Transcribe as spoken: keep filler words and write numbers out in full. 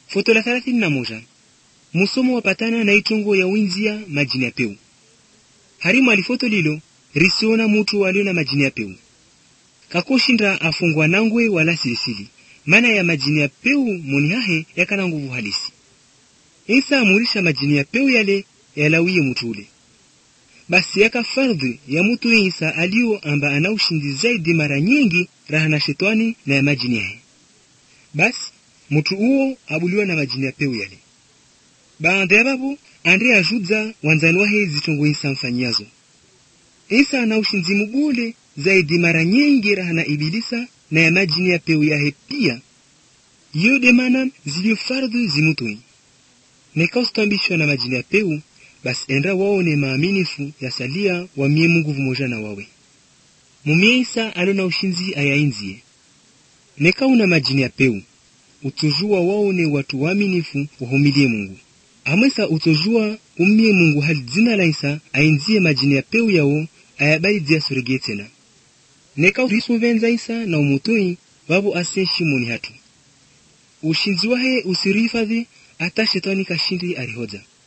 Foto la thelathini na moja. Musomo wapatana na itongo ya winzia majini ya peu. Harimu alifoto lilo, risiona mutu walio na majini ya peu. Kakoshinda afungwa nangwe wala silisili. Mana ya majini ya peu munihahe ya kana nguvu halisi. Isa amurisha majini ya peu yale yalawiye mutu ule. Basi yaka fardhi ya mutu Isa alio amba ana ushindi zaidi mara nyingi rahana shetani na ya majini yahe. Basi mutu uo abuliwa na majini ya peu yale. Baada ya babu, Andre ajuda wanzani wahe zitongo Isa mfanyazo. Isa ana ushinzi mugule zaidi mara nyingi rahana ibilisa na ya majini ya peu yahe pia. Yode mana zilio fardhi zimutui. Neka ustambishwa na majini ya peu, basi endra wao ne maaminifu ya salia wa mie Mungu vumoja na wawe. Mumie Isa alona ushinzi ayainzie. Neka una majini ya peu, utujua wao ne watu waaminifu wahumilie Mungu. Amwesa utojua umie Mungu hali zina la Isa ainzie majini ya peu yao ayabai dia surege tena. Neka urisu venza Isa na umutoi wabu asenshi muni hatu. Ushinzi wahe usirifadhi ata shetani kashindi arihoja.